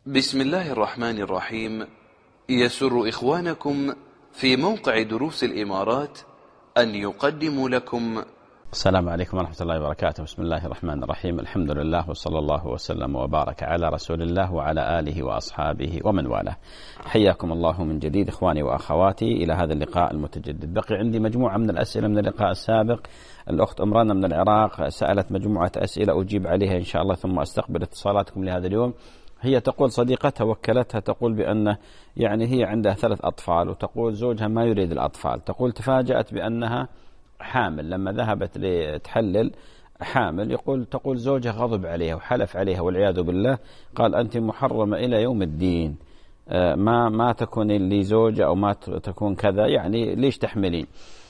بسم الله الرحمن الرحيم. يسر إخوانكم في موقع دروس الإمارات أن يقدموا لكم السلام عليكم ورحمة الله وبركاته. بسم الله الرحمن الرحيم. الحمد لله وصلى الله وسلم وبارك على رسول الله وعلى آله وأصحابه ومن والاه. حياكم الله من جديد إخواني وأخواتي إلى هذا اللقاء المتجدد. بقي عندي مجموعة من الأسئلة من اللقاء السابق. الأخت أمرانا من العراق سألت مجموعة أسئلة أجيب عليها إن شاء الله، ثم أستقبل اتصالاتكم لهذا اليوم. هي تقول صديقتها وكلتها تقول بأن هي عندها 3 أطفال، وتقول زوجها ما يريد الأطفال. تقول تفاجأت بأنها حامل لما ذهبت لتحلل حامل. تقول زوجها غضب عليها وحلف عليها والعياذ بالله، قال أنت محرمة إلى يوم الدين، ما تكون لي زوجة أو ما تكون كذا، يعني ليش تحملين؟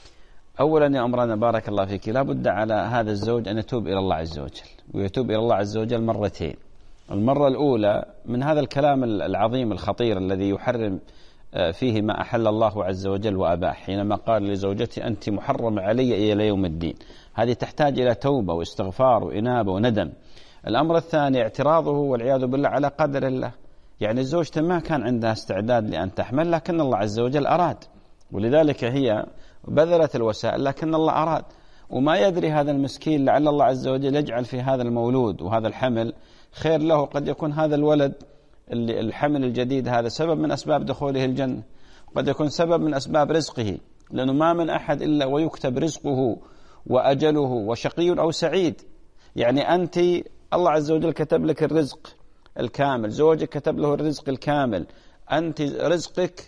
أولا يا أمرانا بارك الله فيك، لا بد على هذا الزوج أن يتوب إلى الله عز وجل، ويتوب إلى الله عز وجل مرتين. المرة الأولى من هذا الكلام العظيم الخطير الذي يحرم فيه ما أحل الله عز وجل وأباح، حينما قال لزوجتي أنت محرم علي إلى يوم الدين. هذه تحتاج إلى توبة واستغفار وإنابة وندم. الأمر الثاني اعتراضه والعياذ بالله على قدر الله، يعني زوجته ما كان عندها استعداد لأن تحمل، لكن الله عز وجل أراد، ولذلك هي بذلت الوسائل، لكن الله أراد. وما يدري هذا المسكين لعل الله عز وجل يجعل في هذا المولود وهذا الحمل خير له. قد يكون هذا الولد الحمل الجديد هذا سبب من أسباب دخوله الجنة، قد يكون سبب من أسباب رزقه، لأنه ما من أحد إلا ويكتب رزقه وأجله وشقي أو سعيد. يعني أنت الله عز وجل كتب لك الرزق الكامل، زوجك كتب له الرزق الكامل، أنت رزقك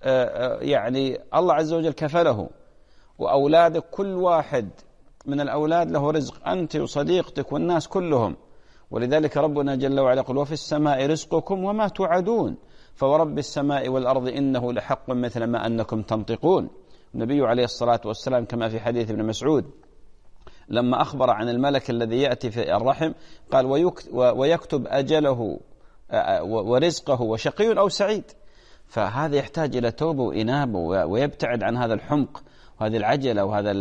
يعني الله عز وجل كفله، وأولادك كل واحد من الأولاد له رزق، أنت وصديقتك والناس كلهم. ولذلك ربنا جل وعلا يقول وفي السماء رزقكم وما توعدون فورب السماء والأرض إنه لحق مثل ما أنكم تنطقون. النبي عليه الصلاة والسلام كما في حديث ابن مسعود لما أخبر عن الملك الذي يأتي في الرحم قال ويكتب أجله ورزقه وشقي أو سعيد. فهذا يحتاج إلى توبة وإنابة، ويبتعد عن هذا الحمق وهذه العجلة وهذا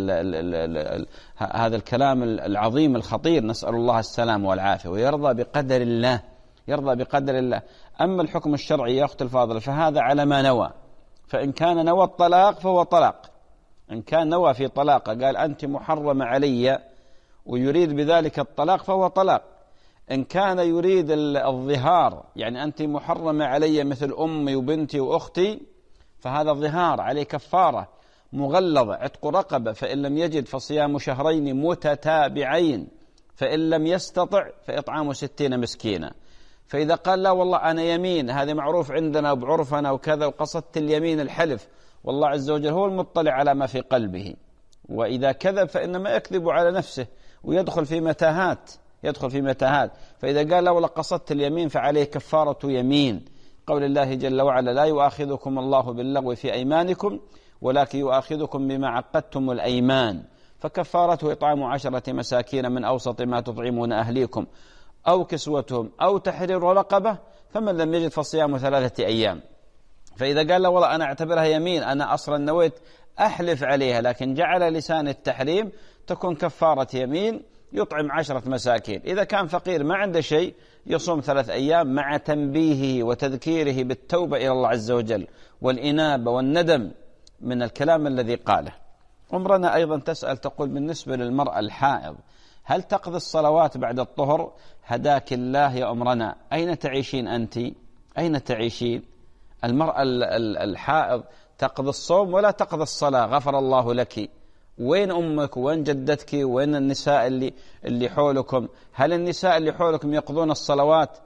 هذا الكلام العظيم الخطير، نسأل الله السلامة والعافية، ويرضى بقدر الله، يرضى بقدر الله. أما الحكم الشرعي يا أخت الفاضلة فهذا على ما نوى، فإن كان نوى الطلاق فهو طلاق. إن كان نوى في طلاقة قال أنت محرمة علي ويريد بذلك الطلاق فهو طلاق. إن كان يريد الظهار، يعني أنت محرمة علي مثل أمي وبنتي وأختي، فهذا الظهار عليه كفارة مغلظة، عتق رقبة، فإن لم يجد فصيام شهرين متتابعين، فإن لم يستطع فإطعام 60 مسكينا. فإذا قال لا والله أنا يمين، هذا معروف عندنا وبعرفنا وكذا، وقصدت اليمين الحلف، والله عز وجل هو المطلع على ما في قلبه، وإذا كذب فإنما يكذب على نفسه ويدخل في متاهات، يدخل في متاهات. فإذا قال لا والله قصدت اليمين فعليه كفارة يمين، قول الله جل وعلا لا يؤاخذكم الله باللغو في أيمانكم ولكن يؤاخذكم بما عقدتم الأيمان، فكفارته إطعام 10 مساكين من أوسط ما تطعمون أهليكم أو كسوتهم أو تحرير رقبة، فمن لم يجد فصيام 3 أيام. فإذا قال لا والله أنا أعتبرها يمين، أنا أصلا نويت أحلف عليها لكن جعل لسان التحريم، تكون كفارة يمين، يطعم 10 مساكين. إذا كان فقير ما عنده شيء يصوم 3 أيام مع تنبيهه وتذكيره بالتوبة إلى الله عز وجل والإنابة والندم من الكلام الذي قاله. أمرنا أيضا تسأل تقول بالنسبة للمرأة الحائض هل تقضي الصلوات بعد الطهر؟ هداك الله يا أمرنا، أين تعيشين أنت؟ أين تعيشين؟ المرأة الحائض تقضي الصوم ولا تقضي الصلاة، غفر الله لك. وين أمك وين جدتك وين النساء اللي حولكم؟ هل النساء اللي حولكم يقضون الصلوات؟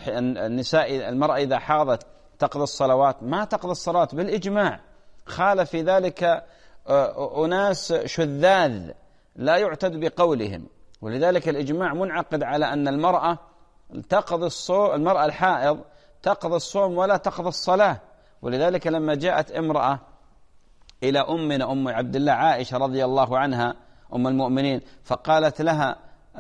النساء المرأة إذا حاضت تقضي الصلوات؟ ما تقضي الصلوات بالإجماع، خالف في ذلك أناس شذاذ لا يعتد بقولهم. ولذلك الإجماع منعقد على أن المرأة تقضي الصوم، المرأة الحائض تقضي الصوم ولا تقضي الصلاة. ولذلك لما جاءت امرأة إلى أمنا أم عبد الله عائشة رضي الله عنها أم المؤمنين فقالت لها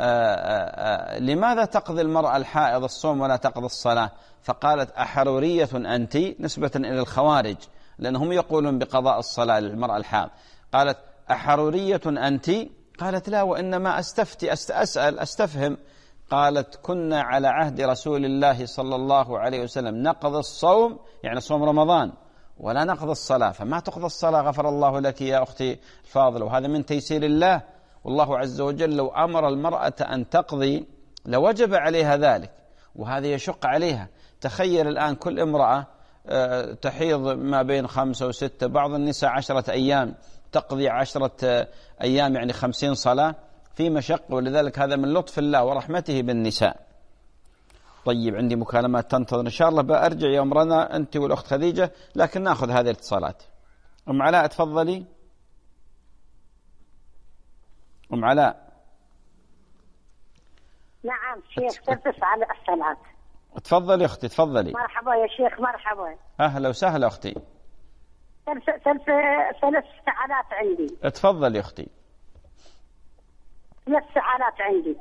لماذا تقضي المرأة الحائض الصوم ولا تقضي الصلاة؟ فقالت أحرورية أنت، نسبة إلى الخوارج لأنهم يقولون بقضاء الصلاة للمرأة الحائض. قالت أحرورية أنت؟ قالت لا، وإنما أستفتي أسأل أستفهم قالت كنا على عهد رسول الله صلى الله عليه وسلم نقضي الصوم، يعني صوم رمضان، ولا نقضي الصلاة. فما تقضي الصلاة غفر الله لك يا أختي الفاضلة، وهذا من تيسير الله. والله عز وجل لو أمر المرأة أن تقضي لوجب عليها ذلك، وهذا يشق عليها. تخيل الآن كل امرأة تحيض ما بين 5 و6، بعض النساء 10 أيام، تقضي 10 أيام يعني 50 صلاة، في مشقة. ولذلك هذا من لطف الله ورحمته بالنساء. طيب عندي مكالمات تنتظر إن شاء الله، بأرجع يا أمرنا أنت والأخت خديجة، لكن نأخذ هذه الاتصالات. أم علاء تفضلي. أم علاء. نعم شيخ، تلبس على الصلاة. تفضلي أختي تفضلي. مرحبا يا شيخ، مرحبا. أهلا وسهلا أختي. 3 ساعات عندي. تفضلي أختي. 3 ساعات عندي.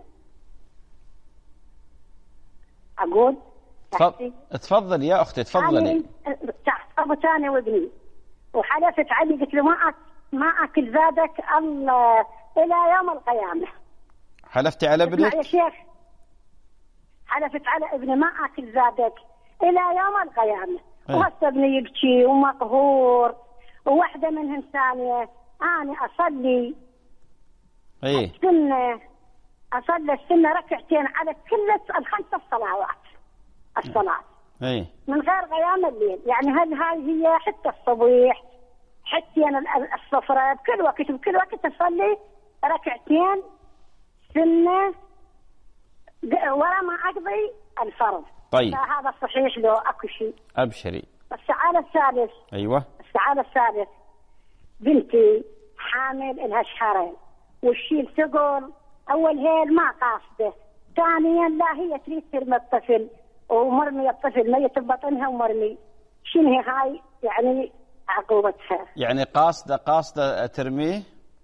أقول تفضلي يا أختي تفضلي. تحت أبو تاني وابني، وحلفت علي قلت له ما أكل زادك الله إلى يوم القيامة. حلفتي على ابنك؟ يا شيخ، حلفت على ابني ما أكل زادك إلى يوم القيامة. وهسه ابني يبكي ومقهور، وواحدة منهم ثانية أنا أصلي السنة، أصلي السنة ركعتين على كل ال5 صلوات الصلاة من غير قيام الليل. يعني هاي هي حتى الصبيح، حتى الصفرة، بكل وقت أصلي ركعتين سنة ورا ما أقضي الفرض. طيب هذا صحيح لو أكو شيء؟ أبشري. السؤال الثالث. أيوة. السؤال الثالث، بنتي حامل إلها شهرين، والشيل ثقل، أول هيل ما قاصده، ثانيا لا هي تريد ترمي الطفل ومرمي الطفل ميت ببطنها ومرمي. شنو هاي يعني عقوبتها؟ يعني قاصدة ترميه؟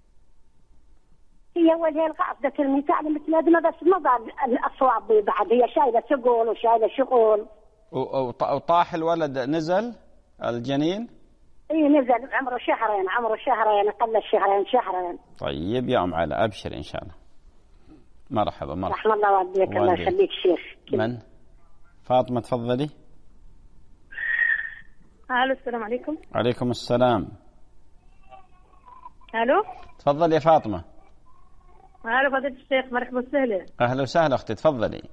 هي أول هيل قاصدة ترميه، ثاني متندمة بس ما ضل الأصواب بعد، هي شايلة ثقل وشايلة شغل. وطاح الولد، نزل الجنين؟ اي نزل، عمره شهرين اقل شهرين. طيب يا ام علاء ابشر ان شاء الله. مرحبا. رحم الله والديك، الله يخليك شيخ. من؟ فاطمه تفضلي. الو السلام عليكم. عليكم السلام. الو تفضلي يا فاطمه. الو فضيلة الشيخ، مرحبا وسهلا. اهلا وسهلا اختي تفضلي.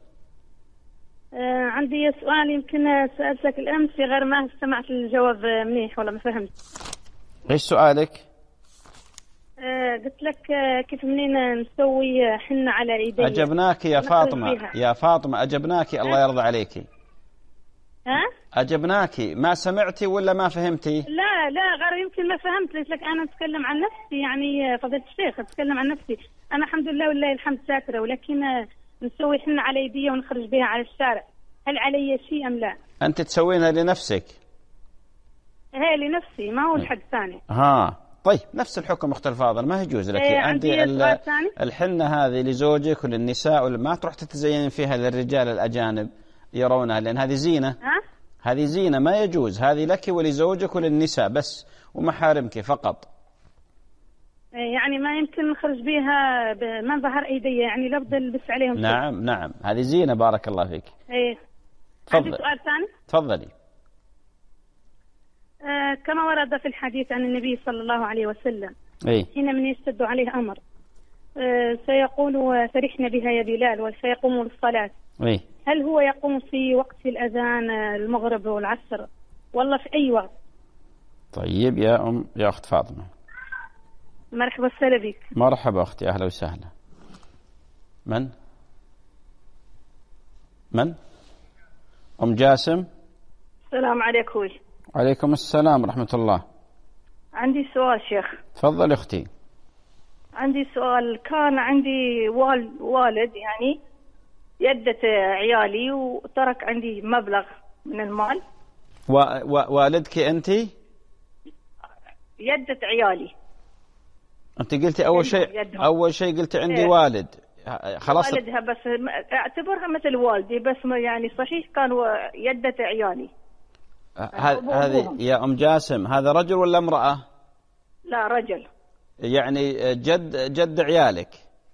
عندي سؤال يمكن سألتك الأمس في غير ما استمعت الجواب منيح ولا ما فهمت. إيش سؤالك؟ قلت لك كيف منين نسوي حنة على إيدي. أجبناك يا فاطمة. يا فاطمة أجبناك، الله يرضى عليك. أجبناك، ما سمعتي ولا ما فهمتي؟ لا غير يمكن ما فهمت. قلت لك أنا أتكلم عن نفسي، يعني فضيلة الشيخ أتكلم عن نفسي. أنا الحمد لله والله الحمد ساترة، ولكن نسوي حنة على يدي ونخرج بها على الشارع، هل علي شيء أم لا؟ أنت تسوينها لنفسك؟ هي لنفسي، ما هو لحد ثاني. طيب نفس الحكم أخت الفاضل، ما يجوز لك. عندي الحنة هذه لزوجك وللنساء، ما تروح تتزين فيها للرجال الأجانب يرونها، لأن هذه زينة. هذه زينة ما يجوز، هذه لك ولزوجك وللنساء بس، ومحارمك فقط. يعني ما يمكن نخرج بها من ظهر ايدي، يعني لابد البس عليهم. نعم هذه زينة، بارك الله فيك. عندي سؤال ثاني. تفضلي. كما ورد في الحديث عن النبي صلى الله عليه وسلم حين من يشتد عليه أمر سيقول فرحنا بها يا بلال وسيقوم للصلاة. هل هو يقوم في وقت الأذان المغرب والعصر والله في أي وقت؟ طيب يا أخت فاطمة. مرحبا وسهلا بك. مرحبا أختي، أهلا وسهلا. من؟ أم جاسم. السلام عليكم. عليكم السلام ورحمة الله. عندي سؤال شيخ. تفضل أختي. عندي سؤال، كان عندي والد يعني يدت عيالي وترك عندي مبلغ من المال. والدك أنت؟ يدت عيالي. أنت قلتي أول شيء قلتي عندي والد، خلاص والدها بس اعتبرها مثل والدي، بس يعني صحيح كان يدت عيالي. هذه يا أم جاسم هذا رجل ولا امرأة؟ لا رجل. يعني جد عيالك.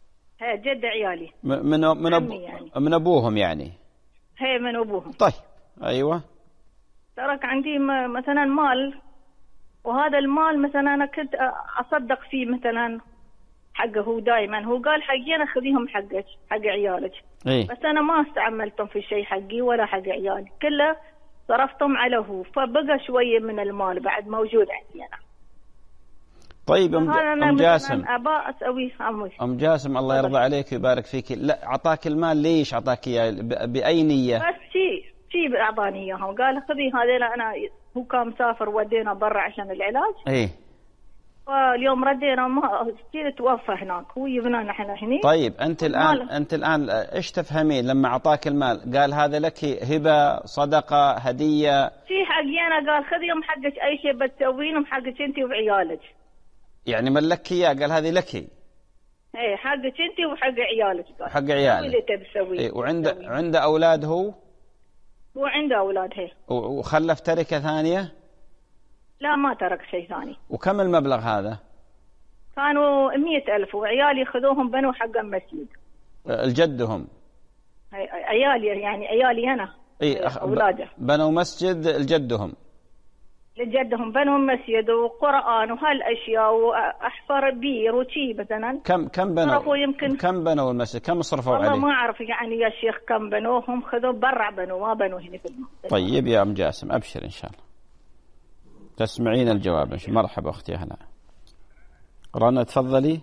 هي جد عيالي. من أبوهم يعني. هي من أبوهم. طيب أيوة. ترك عندي مثلا مال، وهذا المال مثلا أنا كنت أصدق فيه مثلا حقه. هو دائما هو قال حقي أنا خذيهم حقك حق عيالك. إيه؟ بس أنا ما استعملتهم في شيء حقي ولا حق عيالي، كله صرفتهم على هو، فبقى شوية من المال بعد موجود عندي أنا. طيب أم جاسم، أبا أسوي أم جاسم الله يرضى عليك ويبارك فيك، لا أعطاك المال ليش أعطاك إياه؟ بأي نية؟ بس شيء أعطاني إياهم، قال خذي هذيلا. أنا هو كان مسافر ودينا برا عشان العلاج. إيه. واليوم ردينا ما توفى هناك، هو يبنى نحن هني. طيب أنت الآن إيش تفهمين لما أعطاك المال؟ قال هذا لك هبة، صدقة، هدية؟ في حقي أنا، قال خذيهم حقك أي شيء بتسوينهم حقك أنت وعيالك. يعني من لك إياه؟ قال هذه لك. إيه حقك أنت وحق عيالك. قال حق عيالك. اللي تبي. إيه. وعنده أولاد هو عنده أولاد. هي وخلف تركة ثانية؟ لا ما ترك شيء ثاني. وكم المبلغ هذا؟ كانوا 100,000، وعيالي خذوهم بنوا حق المسجد. الجدهم؟ عيالي يعني عيالي أنا. إيه أولاده بنوا مسجد لجدهم. لجدهم بنوا مسجد وقرآن وهالأشياء وأحفر بير وشي مثلا. كم بنوا؟ يمكن كم بنوا المسجد؟ كم صرفوا عليه؟ والله ما أعرف يعني يا شيخ كم بنوهم، خذوا برا بنوا ما بنوا هنا في المسجد. طيب يا أم جاسم أبشر إن شاء الله تسمعين الجواب إن شاء الله. مرحبا أختي هلا. رنا تفضلي.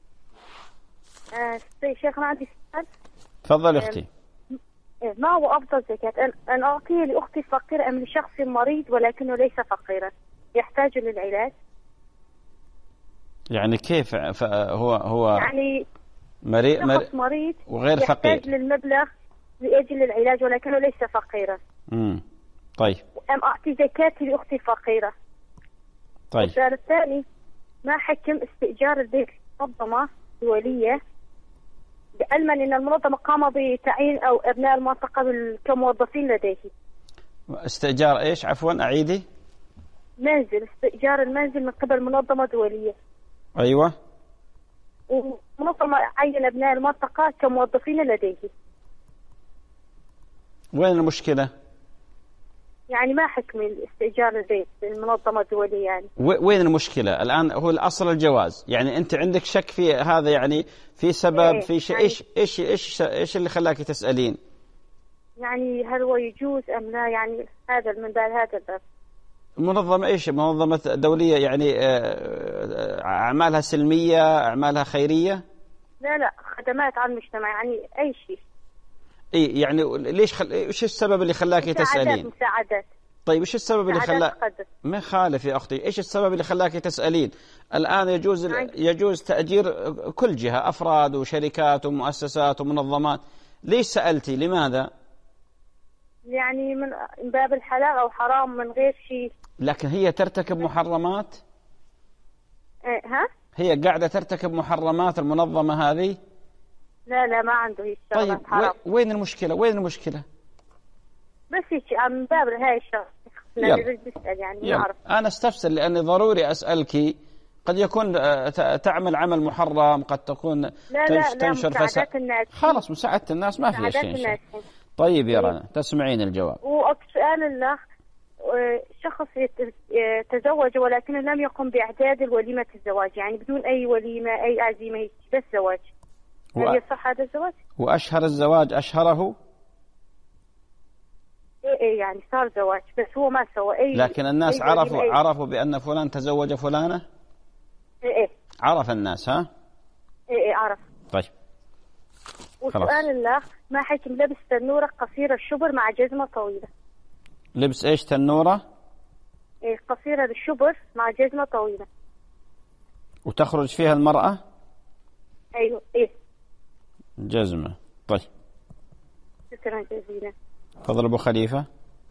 شيخنا عندي سؤال. تفضلي أختي. ما هو أفضل زكاة، أن أعطيه لأختي الفقيرة أم لشخص مريض ولكنه ليس فقيرا يحتاج للعلاج؟ يعني كيف هو يعني مريض وغير فقير، يحتاج للمبلغ لأجل العلاج ولكنه ليس فقيرا. طيب. أم أعطي زكاتي لأختي الفقيرة؟ طيب. السؤال الثاني، ما حكم استئجار البيت منظمة دولية بعلما أن المنظمة قام بتعيين أو أبناء المنطقة كموظفين لديه؟ استئجار إيش؟ عفوا أعيدي. منزل، استئجار المنزل من قبل منظمة دولية. أيوة. ومنظمة عين أبناء المنطقة كموظفين لديه. وين المشكلة؟ يعني ما حكم استئجار البيت المنظمة الدولية يعني؟ وين المشكلة الآن؟ هو الأصل الجواز، يعني أنت عندك شك في هذا؟ يعني في سبب في شيء؟ يعني إيش اللي خلاك تسألين؟ يعني هل هو يجوز أم لا؟ يعني هذا من باب هذا الباب. منظمة إيش؟ منظمة دولية يعني أعمالها سلمية، أعمالها خيرية؟ لا خدمات على المجتمع يعني أي شيء. إيه يعني إيش السبب اللي خلاك تسألين؟ مساعدات. طيب إيش السبب اللي خلاك؟ ما خالف يا أختي، إيش السبب اللي خلاك تسألين؟ الآن يجوز تأجير كل جهة، أفراد وشركات ومؤسسات ومنظمات. ليش سألتي؟ لماذا؟ يعني من باب الحلال أو حرام من غير شيء. لكن هي ترتكب محرمات؟ ها؟ هي قاعدة ترتكب محرمات المنظمة هذه؟ لا ما عنده هي الشغلات. طيب حرام. وين المشكلة؟ بس من باب هاي الشغلة يعني ما أعرف. أنا استفسر لأني ضروري أسألك. قد يكون تعمل عمل محرم، قد تكون تنشر فساد. خلاص مساعدة الناس ما فيها شيء. طيب يا رنا تسمعين الجواب. وسؤال الله، شخص تزوج ولكنه لم يقم بإعداد الوليمة الزواج، يعني بدون أي وليمة أي عزيمة بس زواج، هل يصح هذا الزواج؟ وأشهر الزواج أشهره؟ إيه يعني صار زواج بس هو ما سوى أي. لكن الناس عرفوا بأن فلان تزوج فلانة؟ إيه عرف الناس ها؟ إيه عرف. طيب. وسؤال الله، ما حكم لبس تنورة قصيرة الشبر مع جزمة طويلة؟ لبس إيش تنورة؟ إيه قصيرة الشبر مع جزمة طويلة. وتخرج فيها المرأة؟ أيوة إيه. جزمة. طيب. شكرا جزيلا. تفضل أبو خليفة.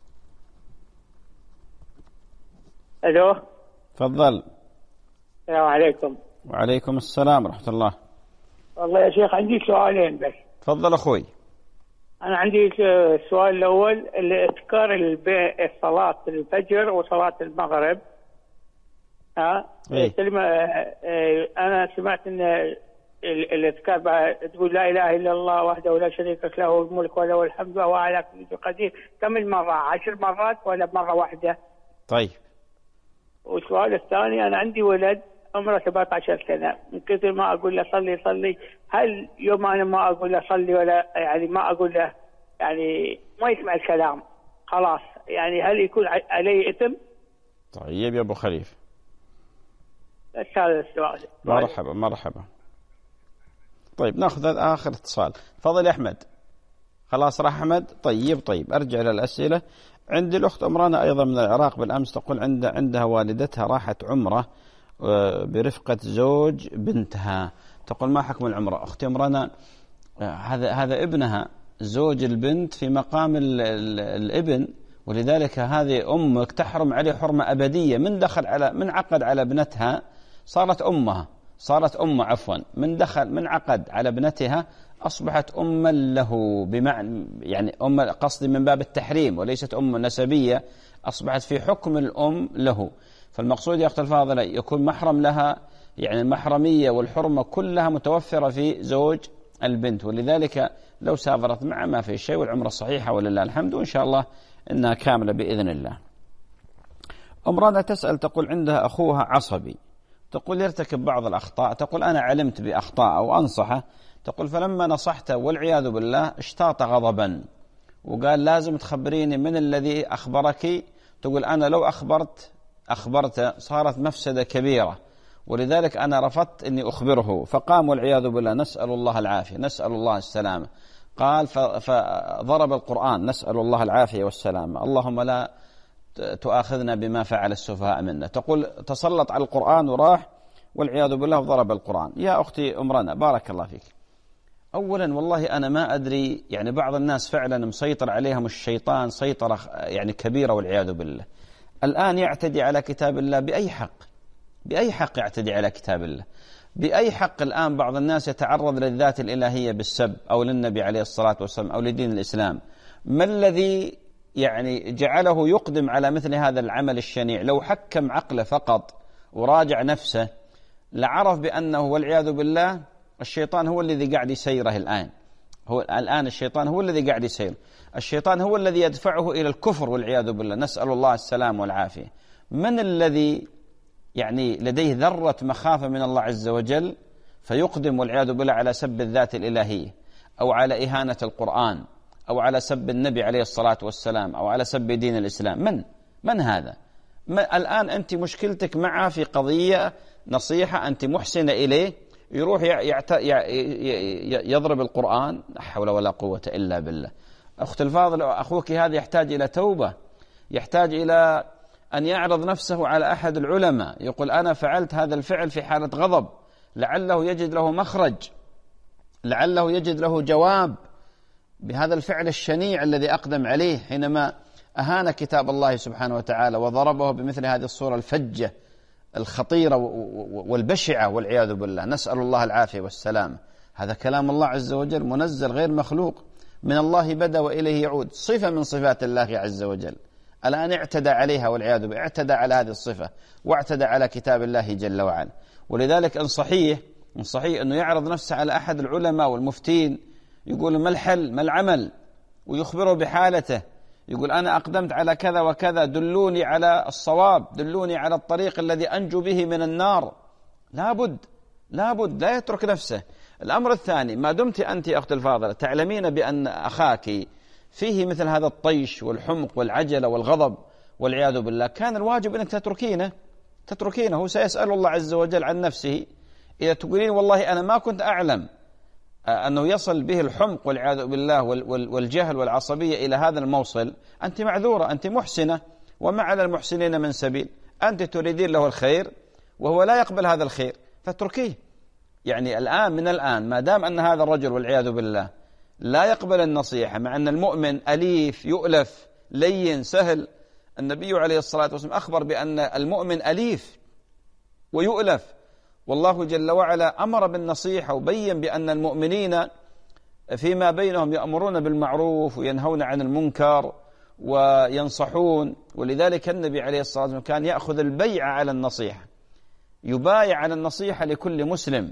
ألو. تفضل. السلام عليكم. وعليكم السلام ورحمة الله. والله يا شيخ عندي سؤالين بس. تفضل أخوي. أنا عندي السؤال الأول الإذكار الصلاة الفجر وصلاة المغرب. إيه؟ أنا سمعت إن الأذكار تقول لا إله إلا الله وحده لا شريك له الملك وله الحمد وهو على كل شيء قدير، كم المرة؟ 10 مرات ولا مرة واحدة؟ طيب. والسؤال الثاني، أنا عندي ولد عمره 17 سنة، من كثر ما أقول له صلي، هل يوم أنا ما أقول له صلي ولا يعني ما أقول له يعني ما يسمع الكلام خلاص، يعني هل يكون عليه إثم؟ طيب يا أبو خليفة، هذا السؤال. مرحبا. طيب ناخذ آخر اتصال. فضل يا أحمد. خلاص راح أحمد. طيب أرجع للأسئلة. عندي الأخت أمرانة أيضا من العراق بالأمس، تقول عندها والدتها راحت عمرة برفقة زوج بنتها، تقول ما حكم العمرة؟ أختي أمرانة، هذا ابنها، زوج البنت في مقام الابن، ولذلك هذه أمك تحرم عليه حرمة أبدية. من عقد على ابنتها صارت أمه من عقد على ابنتها أصبحت أما له، بمعنى يعني قصدي من باب التحريم وليست أم نسبية، أصبحت في حكم الأم له. فالمقصود يا أخت الفاضلة يكون محرم لها، يعني المحرمية والحرمة كلها متوفرة في زوج البنت، ولذلك لو سافرت معه ما في شيء، والعمرة صحيحة ولله الحمد، وإن شاء الله إنها كاملة بإذن الله. أمرنا تسأل، تقول عندها أخوها عصبي، تقول يرتكب بعض الأخطاء، تقول أنا علمت بأخطاء أو أنصحه، تقول فلما نصحته والعياذ بالله اشتاط غضبا وقال لازم تخبريني من الذي أخبرك. تقول أنا لو أخبرت صارت مفسدة كبيرة، ولذلك أنا رفضت أني أخبره، فقام والعياذ بالله، نسأل الله العافية، نسأل الله السلامة. قال فضرب القرآن، نسأل الله العافية والسلامة، اللهم لا تؤاخذنا بما فعل السفهاء منا. تقول تسلط على القرآن وراح والعياذ بالله وضرب القرآن. يا أختي أمرنا بارك الله فيك، أولا والله أنا ما أدري، يعني بعض الناس فعلا مسيطر عليهم الشيطان سيطرة يعني كبيرة والعياذ بالله. الآن يعتدي على كتاب الله بأي حق يعتدي على كتاب الله؟ بأي حق الآن بعض الناس يتعرض للذات الإلهية بالسب أو للنبي عليه الصلاة والسلام أو لدين الإسلام؟ ما الذي يعني جعله يقدم على مثل هذا العمل الشنيع؟ لو حكم عقله فقط وراجع نفسه لعرف بأنه والعياذ بالله الشيطان هو الذي قاعد يسيره الآن الشيطان هو الذي قاعد يسيره، الشيطان هو الذي يدفعه إلى الكفر والعياذ بالله، نسأل الله السلام والعافية. من الذي يعني لديه ذرة مخافة من الله عز وجل فيقدم والعياذ بالله على سب الذات الإلهية أو على إهانة القرآن أو على سب النبي عليه الصلاة والسلام أو على سب دين الإسلام؟ من هذا؟ الآن أنت مشكلتك معه في قضية نصيحة، أنت محسنة إليه، يروح يضرب القرآن، لا حول ولا قوة إلا بالله. أخت الفاضل، أخوك هذا يحتاج إلى توبة، يحتاج إلى أن يعرض نفسه على أحد العلماء، يقول أنا فعلت هذا الفعل في حالة غضب، لعله يجد له مخرج، لعله يجد له جواب بهذا الفعل الشنيع الذي أقدم عليه حينما أهان كتاب الله سبحانه وتعالى وضربه بمثل هذه الصورة الفجة الخطيرة والبشعة والعياذ بالله، نسأل الله العافية والسلام. هذا كلام الله عز وجل منزل غير مخلوق، من الله بدأ وإليه يعود، صفة من صفات الله عز وجل. الآن اعتدى عليها والعياذ بالله، اعتدى على هذه الصفة واعتدى على كتاب الله جل وعلا. ولذلك إن صحيح أنه يعرض نفسه على أحد العلماء والمفتين، يقول ما الحل ما العمل، ويخبره بحالته، يقول أنا أقدمت على كذا وكذا، دلوني على الصواب، دلوني على الطريق الذي أنجو به من النار. لابد لا يترك نفسه. الأمر الثاني، ما دمت أنت أخت الفاضلة تعلمين بأن أخاك فيه مثل هذا الطيش والحمق والعجلة والغضب والعياذ بالله، كان الواجب أنك تتركينه. هو سيسأل الله عز وجل عن نفسه. إذا تقولين والله أنا ما كنت أعلم أنه يصل به الحمق والعياذ بالله والجهل والعصبية إلى هذا الموصل، أنت معذورة، أنت محسنة، وما على المحسنين من سبيل. أنت تريدين له الخير وهو لا يقبل هذا الخير، فاتركيه. يعني من الآن ما دام أن هذا الرجل والعياذ بالله لا يقبل النصيحة، مع أن المؤمن أليف يؤلف لين سهل، النبي عليه الصلاة والسلام أخبر بأن المؤمن أليف ويؤلف، والله جل وعلا أمر بالنصيحة وبين بأن المؤمنين فيما بينهم يأمرون بالمعروف وينهون عن المنكر وينصحون. ولذلك النبي عليه الصلاة والسلام كان يأخذ البيع على النصيحة، يبايع على النصيحة لكل مسلم.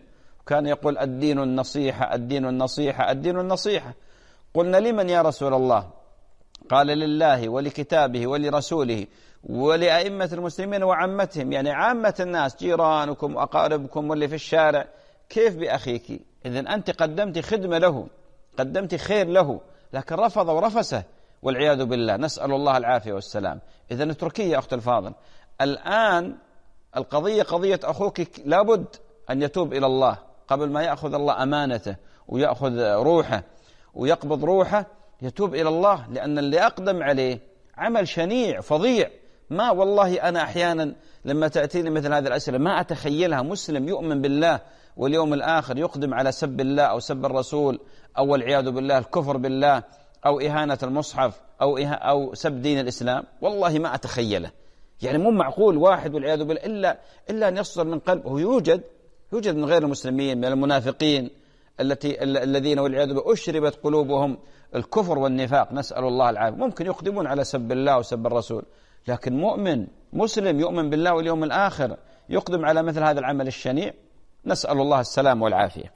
كان يقول الدين النصيحة الدين النصيحة الدين النصيحة. قلنا لمن يا رسول الله؟ قال لله ولكتابه ولرسوله ولأئمة المسلمين وعامتهم، يعني عامة الناس، جيرانكم وأقاربكم واللي في الشارع. كيف بأخيك؟ إذن أنت قدمت خدمة له، قدمت خير له، لكن رفض ورفسه والعياذ بالله، نسأل الله العافية والسلام. إذن اتركيه يا أخت الفاضل. الآن القضية قضية أخوك، لابد أن يتوب إلى الله قبل ما يأخذ الله أمانته ويأخذ روحه ويقبض روحه، يتوب إلى الله، لأن اللي أقدم عليه عمل شنيع فظيع. ما والله أنا أحيانا لما تأتيني مثل هذه الأسئلة ما أتخيلها مسلم يؤمن بالله واليوم الآخر يقدم على سب الله أو سب الرسول أو والعياذ بالله الكفر بالله أو إهانة المصحف أو سب دين الإسلام. والله ما أتخيله، يعني مو معقول واحد والعياذ بالله إلا أن يصدر من قلبه. يوجد من غير المسلمين، من المنافقين الذين والعياذ بالله أشربت قلوبهم الكفر والنفاق، نسأل الله العافية، ممكن يقدمون على سب الله وسب الرسول، لكن مؤمن مسلم يؤمن بالله واليوم الآخر يقدم على مثل هذا العمل الشنيع، نسأل الله السلام والعافية.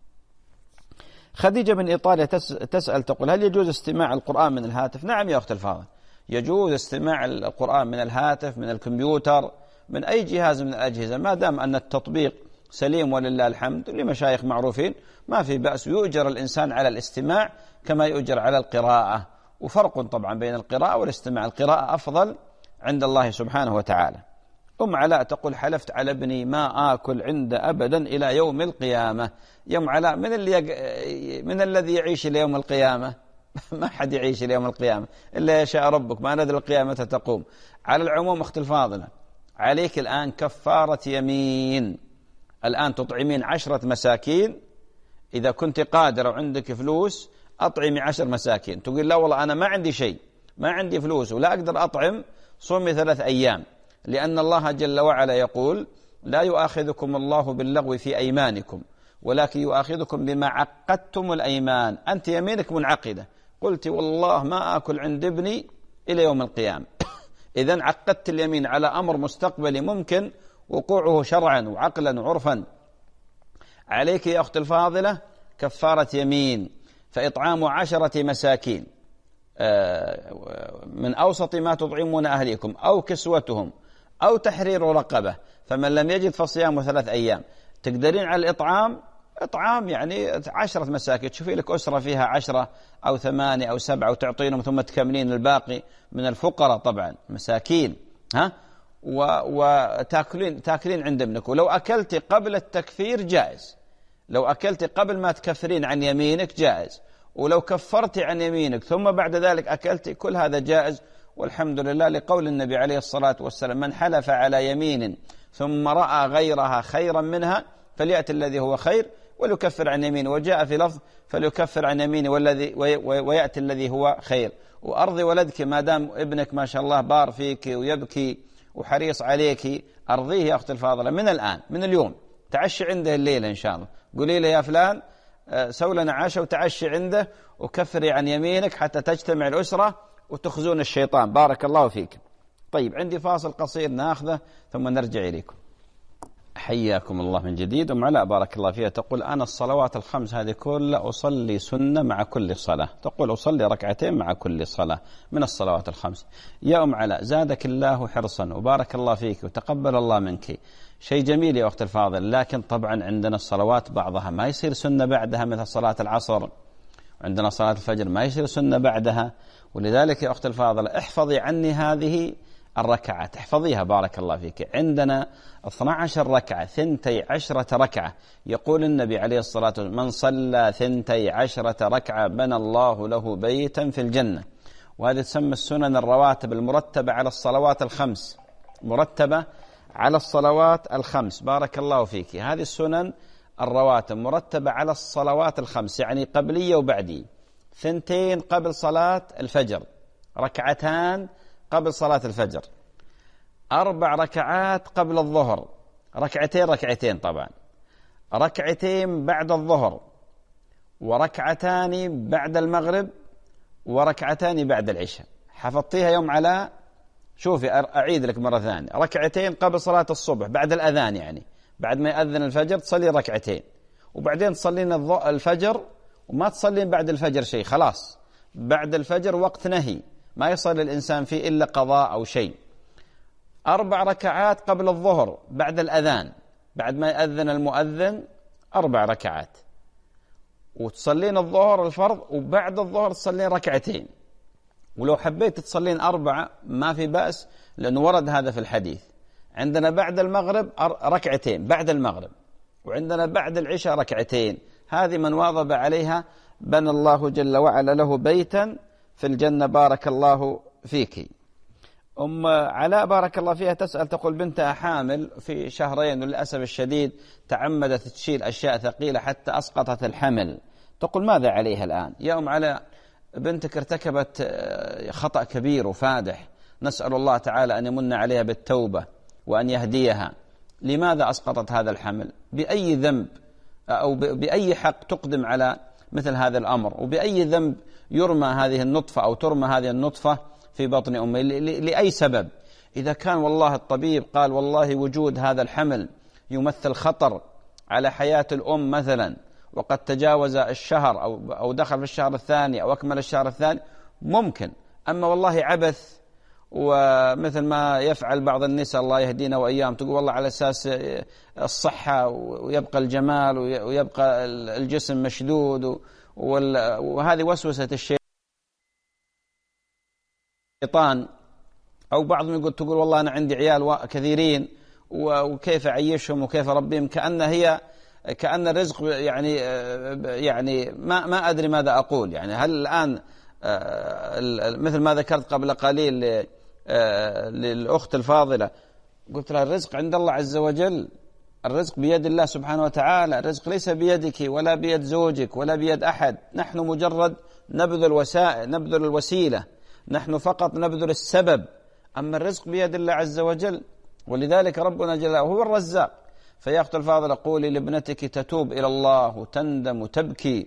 خديجة من إيطاليا تسأل تقول: هل يجوز استماع القرآن من الهاتف؟ نعم يا أخت الفاضل، يجوز استماع القرآن من الهاتف، من الكمبيوتر، من أي جهاز من الأجهزة، ما دام أن التطبيق سليم ولله الحمد. لمشايخ معروفين ما في بأس، يؤجر الإنسان على الاستماع كما يؤجر على القراءة، وفرق طبعا بين القراءة والاستماع، القراءة أفضل عند الله سبحانه وتعالى. علاء تقول: حلفت على ابني ما آكل عنده أبدا إلى يوم القيامة. يا علاء، من الذي يعيش ليوم القيامة؟ ما حد يعيش ليوم القيامة إلا يشاء ربك، ما ندري القيامة تقوم. على العموم أخت الفاضلة، عليك الآن كفارة يمين. الآن تطعمين 10 مساكين، إذا كنت قادر وعندك فلوس أطعمي 10 مساكين. تقول: لا والله أنا ما عندي شيء، ما عندي فلوس ولا أقدر أطعم، صومي 3 أيام، لأن الله جل وعلا يقول: لا يؤاخذكم الله باللغو في أيمانكم ولكن يؤاخذكم بما عقدتم الأيمان. أنت يمينك منعقدة، قلت والله ما أكل عند ابني إلى يوم القيامة، إذن عقدت اليمين على أمر مستقبلي ممكن وقوعه شرعا وعقلا وعرفا. عليك يا أخت الفاضلة كفارة يمين، فإطعام 10 مساكين من أوسط ما تطعمون أهليكم أو كسوتهم أو تحرير رقبة، فمن لم يجد فصيام 3 أيام. تقدرين على إطعام يعني 10 مساكين، تشوفي لك أسرة فيها 10 أو 8 أو 7 وتعطينهم ثم تكملين الباقي من الفقراء طبعا مساكين، وتاكلين عند ابنك. ولو أكلت قبل التكفير جائز، لو أكلت قبل ما تكفرين عن يمينك جائز، ولو كفرت عن يمينك ثم بعد ذلك أكلت، كل هذا جائز والحمد لله، لقول النبي عليه الصلاة والسلام: من حلف على يمين ثم رأى غيرها خيرا منها فليأتي الذي هو خير وليكفر عن يمينه. وجاء في لفظ: فليكفر عن يمينه ويأتي الذي هو خير. وأرضي ولدك، ما دام ابنك ما شاء الله بار فيك ويبكي وحريص عليك، أرضيه يا أخت الفاضلة من الآن، من اليوم، تعشي عنده الليلة إن شاء الله، قولي له: يا فلان سوي لنا عشاء وتعشي عنده وكفري عن يمينك حتى تجتمع الأسرة وتخزون الشيطان. بارك الله فيك. طيب، عندي فاصل قصير ناخذه ثم نرجع إليكم. حياكم الله من جديد. علاء بارك الله فيها تقول: أنا الصلوات ال5 هذه كلها أصلي سنة مع كل صلاة، تقول أصلي 2 مع كل صلاة من الصلوات ال5. يا علاء، زادك الله حرصا وبارك الله فيك وتقبل الله منك، شيء جميل يا أخت الفاضل، لكن طبعا عندنا الصلوات بعضها ما يصير سنة بعدها، مثل صلاة العصر، عندنا صلاة الفجر ما يصير سنة بعدها. ولذلك يا أخت الفاضل احفظي عني هذه الركعات، احفظيها بارك الله فيك. عندنا 12 ركعة، 12 ركعة، يقول النبي عليه الصلاة والسلام: من صلى 12 ركعة بنى الله له بيتا في الجنة. وهذه تسمى السنن الرواتب المرتبة على الصلوات ال5، مرتبة على الصلوات ال5. بارك الله فيك. هذه السنن الرواتب مرتبة على الصلوات ال5، يعني قبلية وبعدي. 2 قبل صلاة الفجر، 2 قبل صلاة الفجر، 4 ركعات قبل الظهر، 2 طبعا، 2 بعد الظهر، 2 بعد المغرب، 2 بعد العشاء. حفظتيها يوم علاء؟ شوفي أعيد لك مرة ثانية: 2 قبل صلاة الصبح بعد الأذان، يعني بعد ما يأذن الفجر تصلي 2، وبعدين تصلين الفجر وما تصلين بعد الفجر شيء، خلاص بعد الفجر وقت نهي ما يصلي الإنسان فيه إلا قضاء أو شيء. 4 ركعات قبل الظهر بعد الأذان، بعد ما يأذن المؤذن 4 ركعات، وتصلين الظهر الفرض، وبعد الظهر تصلين 2 ركعتين. ولو حبيت تصلين 4 ما في بأس، لأنه ورد هذا في الحديث. عندنا بعد المغرب 2 ركعتين بعد المغرب، وعندنا بعد العشاء 2 ركعتين. هذه من واظب عليها بنى الله جل وعلا له بيتا في الجنة. بارك الله فيك. أم علاء بارك الله فيها تسأل، تقول بنتها حامل في 2 شهرين، وللأسف الشديد تعمدت تشيل أشياء ثقيلة حتى أسقطت الحمل. تقول ماذا عليها الآن؟ يا أم علاء، بنتك ارتكبت خطأ كبير وفادح، نسأل الله تعالى أن يمن عليها بالتوبة وأن يهديها. لماذا أسقطت هذا الحمل؟ بأي ذنب أو بأي حق تقدم على مثل هذا الأمر؟ وبأي ذنب يرمى هذه النطفة أو ترمى هذه النطفة في بطن أمه؟ لأي سبب؟ إذا كان والله الطبيب قال والله وجود هذا الحمل يمثل خطر على حياة الأم مثلا، وقد تجاوز الشهر أو دخل في الشهر الثاني أو أكمل الشهر الثاني، ممكن. أما والله عبث، ومثل ما يفعل بعض النساء الله يهدينا وإياهم، تقول والله على أساس الصحة ويبقى الجمال ويبقى الجسم مشدود، وهذه وسوسة الشيطان. أو بعضهم يقول تقول والله أنا عندي عيال كثيرين وكيف أعيشهم وكيف أربيهم، كأن الرزق يعني ما أدري ماذا أقول. يعني هل الآن مثل ما ذكرت قبل قليل للأخت الفاضلة، قلت لها الرزق عند الله عز وجل، الرزق بيد الله سبحانه وتعالى، الرزق ليس بيدك ولا بيد زوجك ولا بيد أحد، نحن مجرد نبذل الوسيلة، نحن فقط نبذل السبب، أما الرزق بيد الله عز وجل. ولذلك ربنا جل هو الرزاق. فيا أخت الفاضلة، قولي لابنتك تتوب إلى الله وتندم وتبكي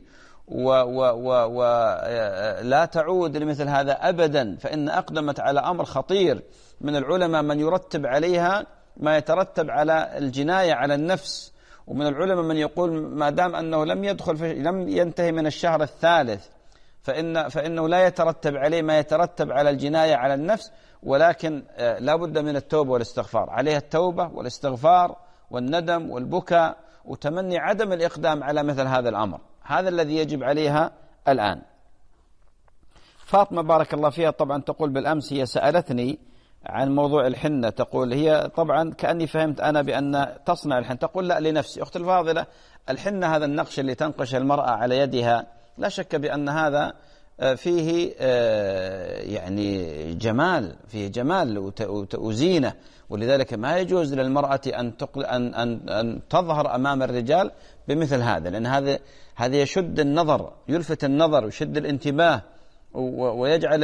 ولا تعود لمثل هذا أبدا، فإن أقدمت على أمر خطير. من العلماء من يرتب عليها ما يترتب على الجناية على النفس، ومن العلماء من يقول ما دام أنه لم ينتهي من الشهر الثالث فإنه لا يترتب عليه ما يترتب على الجناية على النفس، ولكن لا بد من التوبة والاستغفار. عليها التوبة والاستغفار والندم والبكاء وتمني عدم الإقدام على مثل هذا الأمر، هذا الذي يجب عليها الآن. فاطمة بارك الله فيها طبعا تقول بالأمس هي سألتني عن موضوع الحنة، تقول هي طبعا كأني فهمت أنا بأن تصنع الحنة، تقول لا لنفسي. أخت الفاضلة، الحنة هذا النقش اللي تنقش المرأة على يدها لا شك بأن هذا فيه يعني جمال، فيه جمال وزينة، ولذلك ما يجوز للمرأة أن تظهر أمام الرجال بمثل هذا، لأن هذا يشد النظر، يلفت النظر ويشد الانتباه ويجعل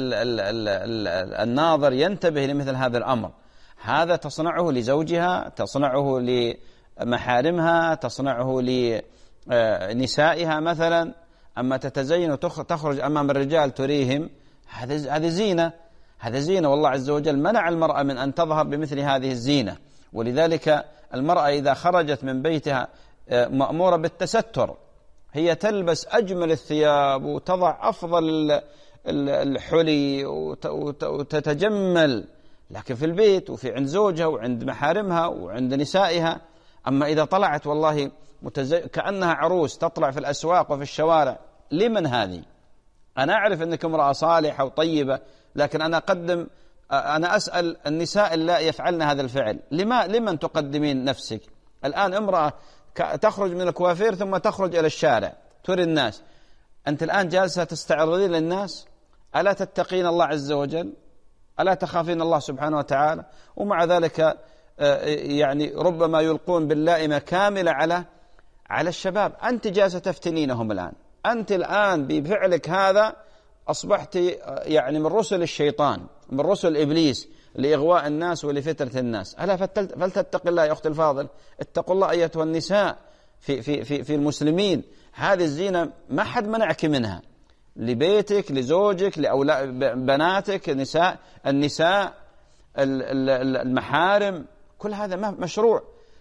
الناظر ينتبه لمثل هذا الأمر. هذا تصنعه لزوجها، تصنعه لمحارمها، تصنعه لنسائها مثلا. أما تتزين وتخرج أمام الرجال تريهم، هذه زينة، هذا زينة، والله عز وجل منع المرأة من أن تظهر بمثل هذه الزينة. ولذلك المرأة إذا خرجت من بيتها مأمورة بالتستر، هي تلبس أجمل الثياب وتضع أفضل الحلي وتتجمل، لكن في البيت وفي عند زوجها وعند محارمها وعند نسائها. أما إذا طلعت والله كأنها عروس تطلع في الأسواق وفي الشوارع، لمن هذه؟ أنا أعرف أنك امرأة صالحة وطيبة، لكن أنا أسأل النساء اللي يفعلن هذا الفعل، لمن تقدمين نفسك؟ الآن امرأة تخرج من الكوافير ثم تخرج إلى الشارع تري الناس، أنت الآن جالسة تستعرضين للناس؟ ألا تتقين الله عز وجل؟ ألا تخافين الله سبحانه وتعالى؟ ومع ذلك يعني ربما يلقون باللائمة كاملة على الشباب. أنت جالسة تفتنينهم الآن، أنت الآن بفعلك هذا أصبحت يعني من رسل الشيطان، من رسل إبليس لإغواء الناس ولفترة الناس. ألا فلتتق الله يا أخت الفاضل، اتقوا الله أيتها النساء في المسلمين. هذه الزينة ما حد منعك منها، لبيتك، لزوجك، لأولاد بناتك، النساء، المحارم، كل هذا مشروع.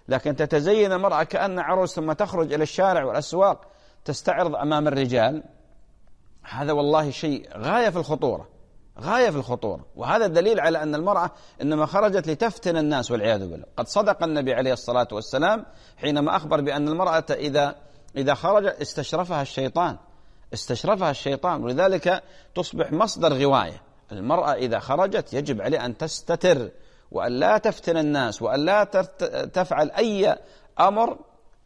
لكن تتزين المرأة كأن عروس ثم تخرج إلى الشارع والأسواق تستعرض أمام الرجال، هذا والله شيء غاية في الخطورة، غاية في الخطورة. وهذا دليل على أن المرأة إنما خرجت لتفتن الناس والعياذ بالله. قد صدق النبي عليه الصلاة والسلام حينما أخبر بأن المرأة إذا خرجت استشرفها الشيطان، ولذلك تصبح مصدر غواية. المرأة إذا خرجت يجب عليه أن تستتر وأن لا تفتن الناس وأن لا تفعل أي أمر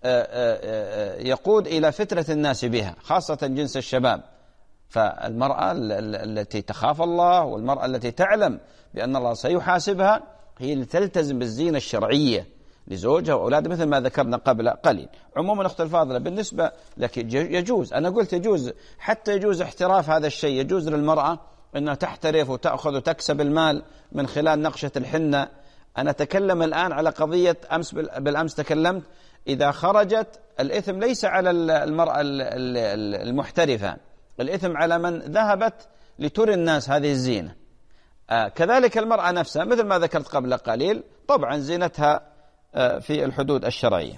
يقود إلى فتنة الناس بها، خاصة جنس الشباب. فالمرأة التي تخاف الله والمرأة التي تعلم بأن الله سيحاسبها هي اللي تلتزم بالزينة الشرعية لزوجها وأولادها مثل ما ذكرنا قبل قليل. عموما أخت الفاضلة بالنسبة لك يجوز، أنا قلت يجوز، حتى يجوز احتراف هذا الشيء، يجوز للمرأة أنها تحترف وتأخذ وتكسب المال من خلال نقشة الحنة. أنا أتكلم الآن على قضية بالأمس تكلمت إذا خرجت الإثم ليس على المرأة المحترفة، الإثم على من ذهبت لتري الناس هذه الزينة. كذلك المرأة نفسها مثل ما ذكرت قبل قليل طبعا زينتها في الحدود الشرعية.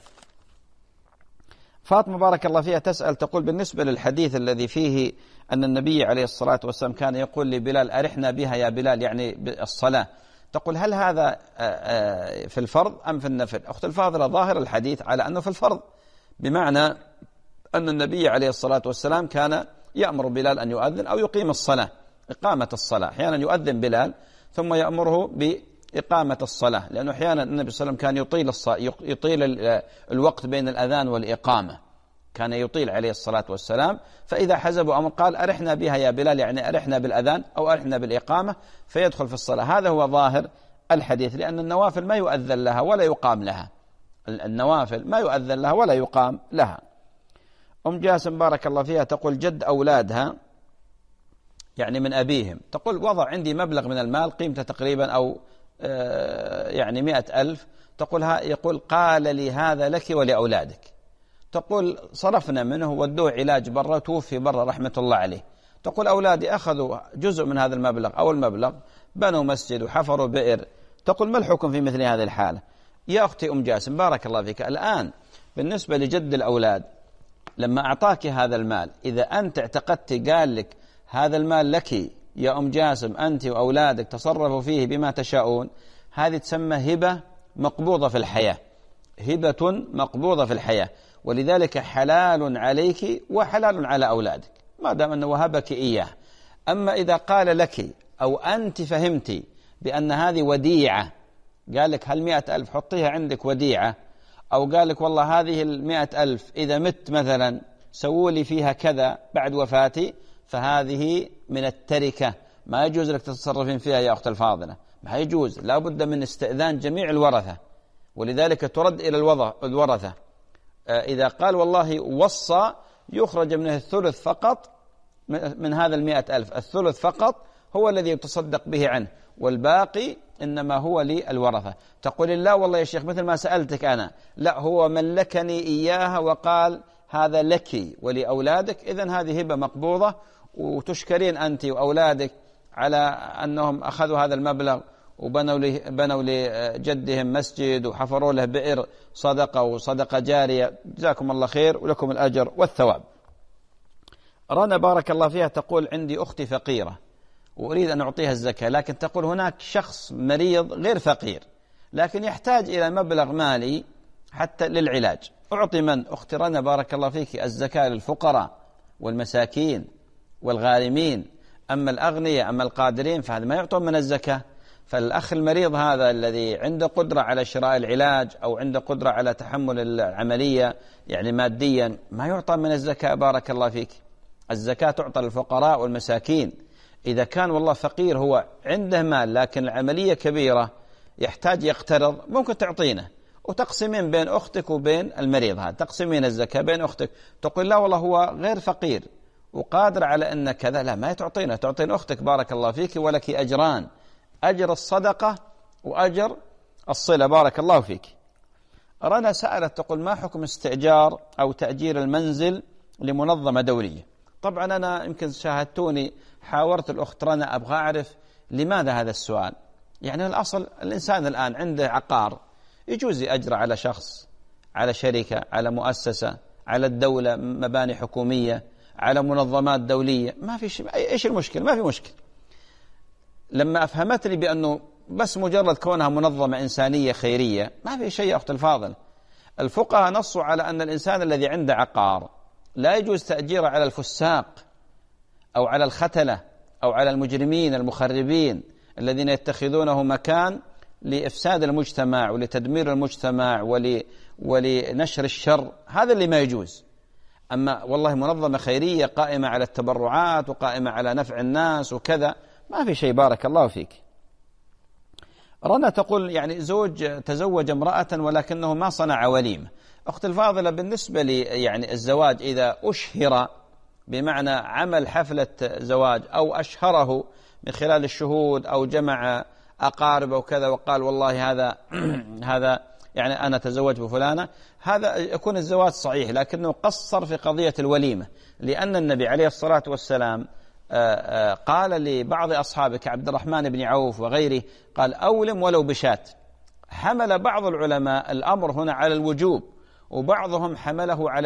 فاطمة بارك الله فيها تسأل تقول بالنسبة للحديث الذي فيه أن النبي عليه الصلاة والسلام كان يقول لبلال أرحنا بها يا بلال، يعني بالصلاة، تقول هل هذا في الفرض أم في النفل؟ أخت الفاضلة ظاهر الحديث على أنه في الفرض، بمعنى أن النبي عليه الصلاة والسلام كان يأمر بلال أن يؤذن أو يقيم الصلاة، إقامة الصلاة. أحيانا يؤذن بلال ثم يأمره بإقامة الصلاة، لأنه أحيانا النبي صلى الله عليه وسلم كان يطيل الوقت بين الأذان والإقامة، كان يطيل عليه الصلاة والسلام. فإذا حزبوا أمر قال أرحنا بها يا بلال، يعني أرحنا بالأذان أو أرحنا بالإقامة، فيدخل في الصلاة. هذا هو ظاهر الحديث، لأن النوافل ما يؤذن لها ولا يقام لها، النوافل ما يؤذن لها ولا يقام لها. أم جاسم بارك الله فيها تقول جد أولادها يعني من أبيهم، تقول وضع عندي مبلغ من المال قيمته تقريبا أو يعني 100,000، تقول يقول قال لي هذا لك ولأولادك. تقول صرفنا منه ودوه علاج برا توفي برا رحمة الله عليه. تقول أولادي أخذوا جزء من هذا المبلغ أو المبلغ بنوا مسجد وحفروا بئر. تقول ما الحكم في مثل هذه الحالة؟ يا أختي أم جاسم بارك الله فيك، الآن بالنسبة لجد الأولاد لما أعطاك هذا المال، إذا أنت اعتقدت قال لك هذا المال لك يا أم جاسم أنت وأولادك تصرفوا فيه بما تشاءون، هذه تسمى هبة مقبوضة في الحياة، هبة مقبوضة في الحياة، ولذلك حلال عليك وحلال على أولادك ما دام أنه وهبك إياه. أما إذا قال لك أو أنت فهمتي بأن هذه وديعة، قال لك هل 100,000 حطيها عندك وديعة، أو قال لك والله هذه 100,000 إذا مت مثلا سووا لي فيها كذا بعد وفاتي، فهذه من التركة، ما يجوز لك تتصرفين فيها يا أخت الفاضلة، ما يجوز، لا بد من استئذان جميع الورثة، ولذلك ترد إلى الورثة. إذا قال والله وصى يخرج منه الثلث فقط من هذا 100,000، الثلث فقط هو الذي يتصدق به عنه، والباقي إنما هو للورثة. تقول لا والله يا شيخ مثل ما سألتك أنا، لا هو ملكني إياها وقال هذا لك ولأولادك، إذن هذه هبة مقبوضة، وتشكرين أنت وأولادك على أنهم أخذوا هذا المبلغ وبنوا لجدهم مسجد وحفروا له بئر صدقة وصدقة جارية، جزاكم الله خير ولكم الأجر والثواب. رنا بارك الله فيها تقول عندي أختي فقيرة وأريد أن أعطيها الزكاة، لكن تقول هناك شخص مريض غير فقير لكن يحتاج إلى مبلغ مالي حتى للعلاج، أعطي من؟ أختي رنا بارك الله فيك الزكاة للفقراء والمساكين والغارمين، أما الأغنياء أما القادرين فهذا ما يعطون من الزكاة. فالأخ المريض هذا الذي عنده قدرة على شراء العلاج أو عنده قدرة على تحمل العملية يعني ماديا ما يعطى من الزكاة بارك الله فيك. الزكاة تعطى للفقراء والمساكين. إذا كان والله فقير هو عنده مال لكن العملية كبيرة يحتاج يقترض، ممكن تعطينه وتقسمين بين أختك وبين المريض هذا، تقسمين الزكاة بين أختك. تقول لا والله هو غير فقير وقادر على أن كذا، لا ما تعطينه، تعطين أختك بارك الله فيك ولك أجران، أجر الصدقة وأجر الصلة بارك الله فيك. رنا سألت تقول ما حكم استئجار أو تأجير المنزل لمنظمة دولية؟ طبعا أنا يمكن شاهدتوني حاورت الأخت رنا أبغى أعرف لماذا هذا السؤال. يعني الأصل الإنسان الآن عنده عقار يجوز يأجر على شخص، على شركة، على مؤسسة، على الدولة، مباني حكومية، على منظمات دولية، ما في شيء. إيش المشكلة؟ ما في مشكلة. لما أفهمتني بأنه بس مجرد كونها منظمة إنسانية خيرية ما في شيء. أخت الفاضل، الفقهاء نصوا على أن الإنسان الذي عنده عقار لا يجوز تأجيره على الفساق أو على الختلة أو على المجرمين المخربين الذين يتخذونه مكان لإفساد المجتمع ولتدمير المجتمع ولنشر الشر. هذا اللي ما يجوز. أما والله منظمة خيرية قائمة على التبرعات وقائمة على نفع الناس وكذا، ما في شيء. بارك الله فيك. رنا تقول يعني زوج تزوج امرأة ولكنه ما صنع وليمة. أخت الفاضلة، بالنسبة لي يعني الزواج إذا أشهر بمعنى عمل حفلة زواج أو أشهره من خلال الشهود أو جمع أقاربه وكذا وقال والله هذا يعني أنا تزوج بفلانة، هذا يكون الزواج صحيح، لكنه قصر في قضية الوليمة، لأن النبي عليه الصلاة والسلام قال لبعض أصحابه كعبد الرحمن بن عوف وغيره، قال أولم ولو بشات. حمل بعض العلماء الأمر هنا على الوجوب، وبعضهم حمله على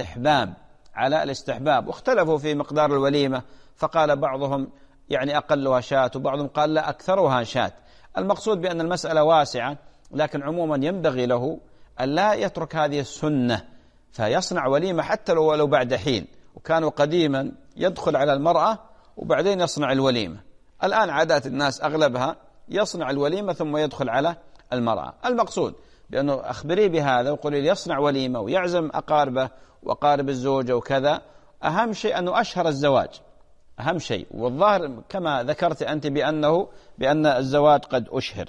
الاستحباب، واختلفوا في مقدار الوليمة، فقال بعضهم يعني أقلها شات، وبعضهم قال لا أكثرها شات. المقصود بأن المسألة واسعة، لكن عموما ينبغي له أن لا يترك هذه السنة فيصنع وليمة حتى لو بعد حين. وكانوا قديما يدخل على المرأة وبعدين يصنع الوليمة. الآن عادات الناس أغلبها يصنع الوليمة ثم يدخل على المرأة. المقصود بأنه أخبريه بهذا وقولي لي يصنع وليمة ويعزم أقاربه وأقارب الزوجة وكذا. أهم شيء أنه أشهر الزواج، أهم شيء. والظاهر كما ذكرت أنت بأن الزواج قد أشهر.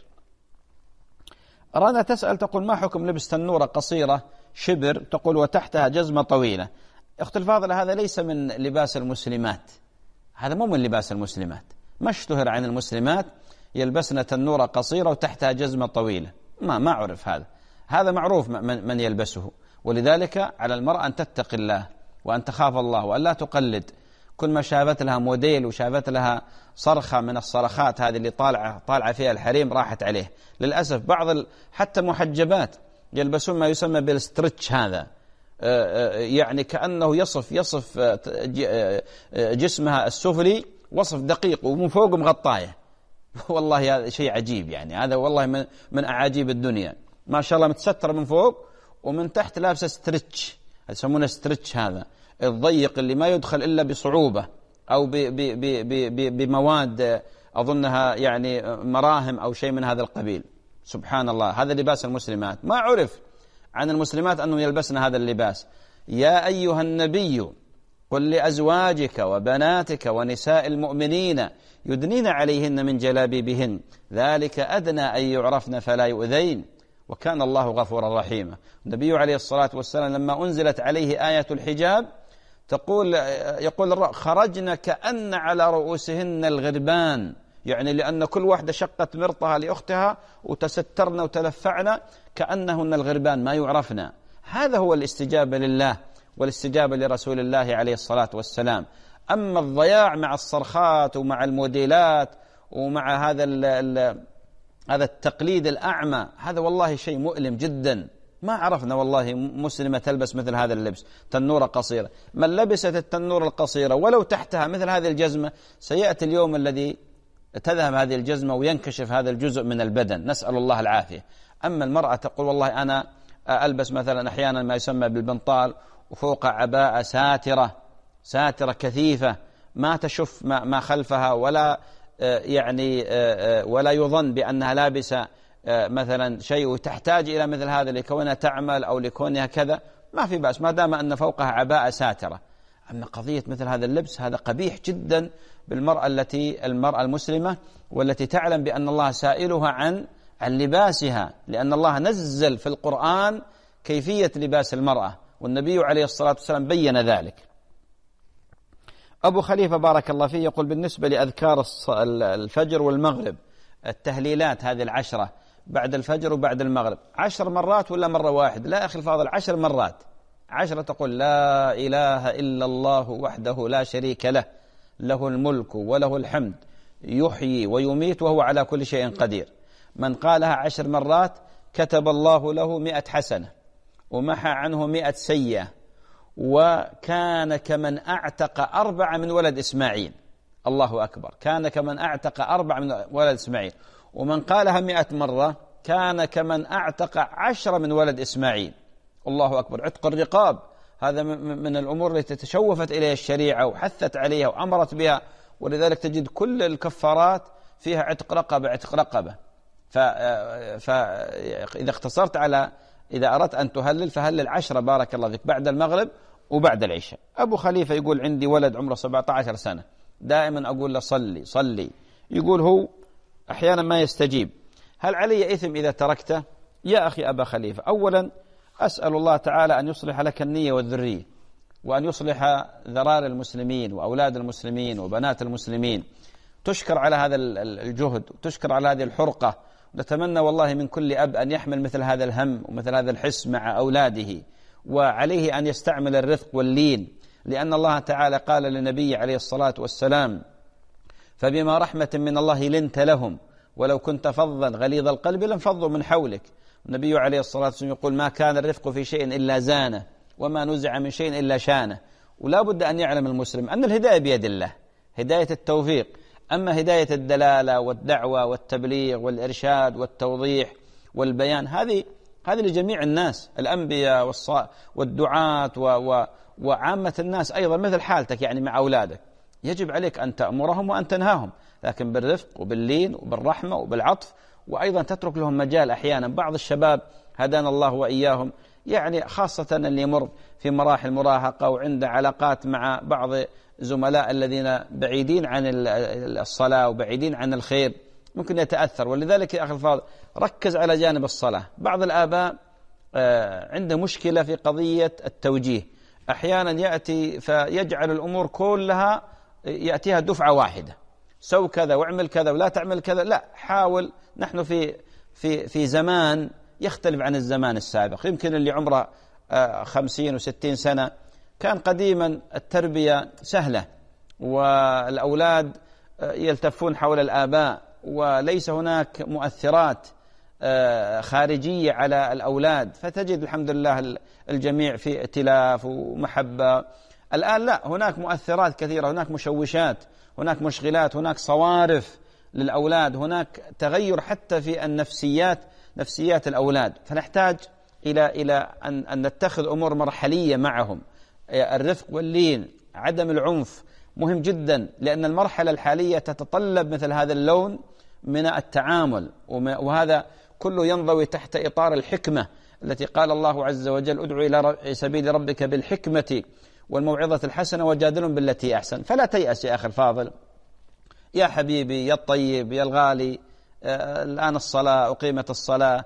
رنا تسأل تقول ما حكم لبس تنورة قصيرة شبر تقول وتحتها جزمة طويلة؟ أخت الفاضلة، هذا ليس من لباس المسلمات، هذا مو من لباس المسلمات. ما اشتهر عن المسلمات يلبسن تنورة قصيرة وتحتها جزمة طويلة، ما أعرف. هذا معروف من يلبسه. ولذلك على المرأة أن تتقي الله وأن تخاف الله وأن لا تقلد. كل ما شافت لها موديل وشافت لها صرخة من الصرخات هذه اللي طالعة فيها الحريم راحت عليه. للأسف بعض حتى محجبات يلبسون ما يسمى بالستريتش، هذا يعني كأنه يصف جسمها السفلي وصف دقيق ومن فوق مغطاية. والله هذا شيء عجيب، يعني هذا والله من أعاجيب الدنيا. ما شاء الله متستر من فوق ومن تحت لابسة ستريتش، يسمونه ستريتش، هذا الضيق اللي ما يدخل إلا بصعوبة أو بمواد أظنها يعني مراهم أو شيء من هذا القبيل. سبحان الله، هذا لباس المسلمات. ما عرف عن المسلمات أنهم يلبسن هذا اللباس. يا أيها النبي قل لأزواجك وبناتك ونساء المؤمنين يدنين عليهن من جلابيبهن ذلك أدنى أن يعرفن فلا يؤذين وكان الله غفورا رحيما. النبي عليه الصلاة والسلام لما أنزلت عليه آية الحجاب يقول خرجن كأن على رؤوسهن الغربان، يعني لأن كل واحدة شقت مرطها لأختها وتسترن وتلفعن كأنهن الغربان ما يعرفن. هذا هو الاستجابة لله والاستجابة لرسول الله عليه الصلاة والسلام. أما الضياع مع الصرخات ومع الموديلات ومع هذا التقليد الأعمى، هذا والله شيء مؤلم جدا. ما عرفنا والله مسلمة تلبس مثل هذا اللبس، تنورة قصيرة. من لبست التنورة القصيرة ولو تحتها مثل هذه الجزمة سيأتي اليوم الذي تذهب هذه الجزمة وينكشف هذا الجزء من البدن، نسأل الله العافية. أما المرأة تقول والله أنا ألبس مثلا أحيانا ما يسمى بالبنطال وفوق عباءة ساترة كثيفة ما تشف ما خلفها ولا يعني ولا يظن بأنها لابسة مثلا شيء وتحتاج إلى مثل هذا لكونها تعمل أو لكونها كذا، ما في بأس ما دام أن فوقها عباءة ساترة. أما قضية مثل هذا اللبس هذا قبيح جدا بالمرأة المرأة المسلمة والتي تعلم بأن الله سائلها عن لباسها، لأن الله نزل في القرآن كيفية لباس المرأة والنبي عليه الصلاة والسلام بين ذلك. أبو خليفة بارك الله فيه يقول بالنسبة لأذكار الفجر والمغرب التهليلات هذه 10 بعد الفجر وبعد المغرب 10 مرات ولا مرة واحد؟ لا أخي الفاضل 10 مرات. 10 تقول لا إله إلا الله وحده لا شريك له له الملك وله الحمد يحيي ويميت وهو على كل شيء قدير. من قالها 10 مرات كتب الله له 100 حسنة ومحى عنه 100 سيئة، وكان كمن أعتق 4 من ولد إسماعيل. الله أكبر، كان كمن أعتق 4 من ولد إسماعيل. ومن قالها 100 مرة كان كمن أعتق 10 من ولد إسماعيل. الله أكبر. عتق الرقاب هذا من الأمور التي تشوفت إليها الشريعة وحثت عليها وأمرت بها، ولذلك تجد كل الكفارات فيها عتق رقبة عتق رقبة. فإذا اختصرت على إذا أردت أن تهلل فهلل 10 بارك الله فيك بعد المغرب وبعد العشاء. أبو خليفة يقول عندي ولد عمره 17 سنة دائما أقول له صلي صلي، يقول هو أحيانا ما يستجيب، هل علي إثم إذا تركته؟ يا أخي أبا خليفة، أولا أسأل الله تعالى أن يصلح لك النية والذرية، وأن يصلح ذرار المسلمين وأولاد المسلمين وبنات المسلمين. تشكر على هذا الجهد وتشكر على هذه الحرقة، نتمنى والله من كل أب أن يحمل مثل هذا الهم ومثل هذا الحس مع أولاده، وعليه أن يستعمل الرفق واللين، لأن الله تعالى قال للنبي عليه الصلاة والسلام: فبما رحمة من الله لنت لهم ولو كنت فظا غليظ القلب لانفضوا من حولك. النبي عليه الصلاة والسلام يقول: ما كان الرفق في شيء إلا زانه، وما نزع من شيء إلا شانه. ولا بد أن يعلم المسلم أن الهداية بيد الله، هداية التوفيق. أما هداية الدلالة والدعوة والتبليغ والإرشاد والتوضيح والبيان هذه لجميع الناس، الأنبياء والدعاة وعامة الناس أيضا مثل حالتك يعني مع أولادك. يجب عليك أن تأمرهم وأن تنهاهم، لكن بالرفق وباللين وبالرحمة وبالعطف، وأيضا تترك لهم مجال. أحيانا بعض الشباب هدانا الله وإياهم يعني خاصة اللي يمر في مراحل مراهقة وعنده علاقات مع بعض زملاء الذين بعيدين عن الصلاة وبعيدين عن الخير ممكن يتأثر. ولذلك يا أخي الفاضل ركز على جانب الصلاة. بعض الآباء عنده مشكلة في قضية التوجيه، أحيانا يأتي فيجعل الأمور كلها يأتيها دفعة واحدة، سو كذا واعمل كذا ولا تعمل كذا. لا، حاول. نحن في زمان يختلف عن الزمان السابق. يمكن اللي عمره 50 و60 سنة كان قديما التربية سهلة والأولاد يلتفون حول الآباء، وليس هناك مؤثرات خارجية على الأولاد، فتجد الحمد لله الجميع في ائتلاف ومحبة. الآن لا، هناك مؤثرات كثيرة، هناك مشوشات، هناك مشغلات، هناك صوارف للأولاد، هناك تغير حتى في النفسيات، نفسيات الأولاد. فنحتاج إلى أن نتخذ أمور مرحلية معهم. الرفق واللين، عدم العنف مهم جدا، لأن المرحلة الحالية تتطلب مثل هذا اللون من التعامل، وهذا كله ينضوي تحت إطار الحكمة التي قال الله عز وجل: ادعو إلى سبيل ربك بالحكمة والموعظة الحسنة وجادلهم بالتي أحسن. فلا تيأس يا أخي الفاضل، يا حبيبي، يا الطيب، يا الغالي. الآن الصلاة أقيمت الصلاة،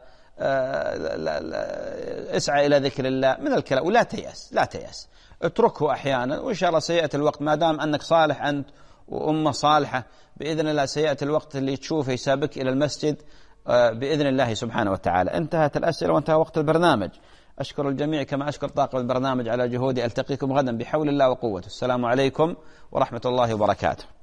اسعى إلى ذكر الله من الكلام، ولا تيأس، لا تيأس، اتركه أحيانا، وإن شاء الله سيأتي الوقت. ما دام أنك صالح أنت وأمة صالحة بإذن الله سيأتي الوقت اللي تشوفه يسابق إلى المسجد بإذن الله سبحانه وتعالى. انتهت الأسئلة وانتهى وقت البرنامج. أشكر الجميع كما أشكر طاقم البرنامج على جهودي. ألتقيكم غدا بحول الله وقوته. السلام عليكم ورحمة الله وبركاته.